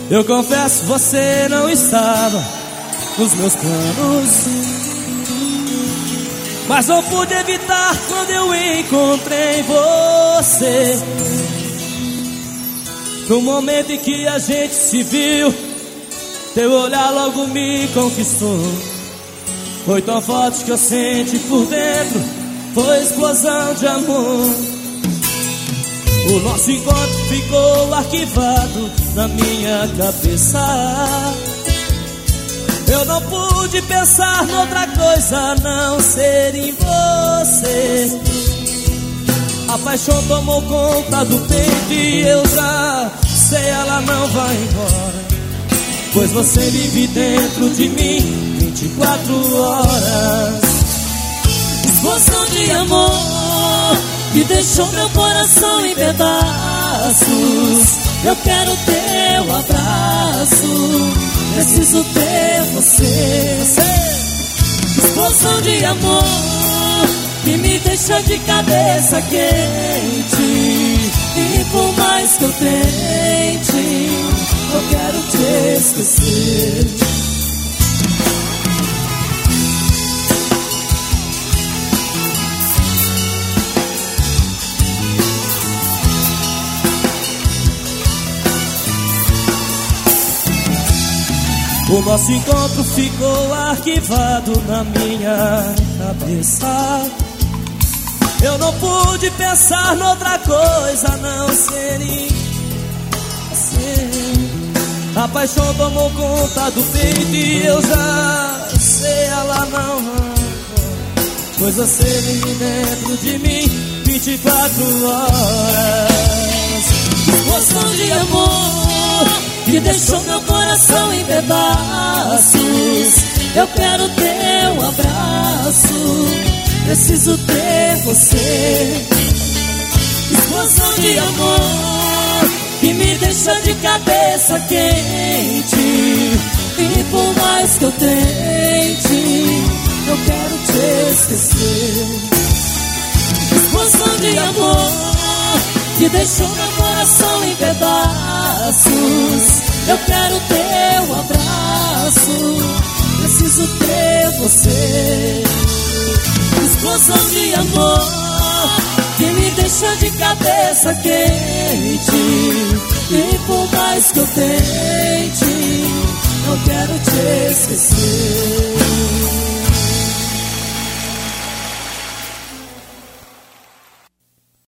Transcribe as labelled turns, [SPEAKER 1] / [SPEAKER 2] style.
[SPEAKER 1] Eu confesso, você não estava nos meus planos, mas não pude evitar quando eu encontrei você. No momento em que a gente se viu, teu olhar logo me conquistou. Foi tão forte que eu senti por dentro, foi explosão de amor. O nosso encontro ficou arquivado na minha cabeça. Eu não pude pensar noutra coisa a não ser em você. A paixão tomou conta do peito e eu já sei, ela não vai embora, pois você vive dentro de mim 24 horas. Explosão de amor que deixou meu coração em pedaços. Eu quero teu abraço, preciso ter você. Explosão de amor que me deixa de cabeça quente. E por mais que eu tente, eu quero te esquecer. O nosso encontro ficou arquivado na minha cabeça. Eu não pude pensar noutra coisa a não ser em você. A paixão tomou conta do peito e eu já sei, ela não vai, pois você vive dentro de mim 24 horas. Explosão de amor que deixou meu coração em pedaços. Eu quero teu abraço, preciso ter você. Explosão de amor que me deixa de cabeça quente. E por mais que eu tente, eu quero te esquecer. Explosão de amor que deixou meu coração em pedaços. Eu quero teu abraço, preciso ter você. Explosão de amor que me deixa de cabeça quente. E por mais que eu tente, eu quero te esquecer.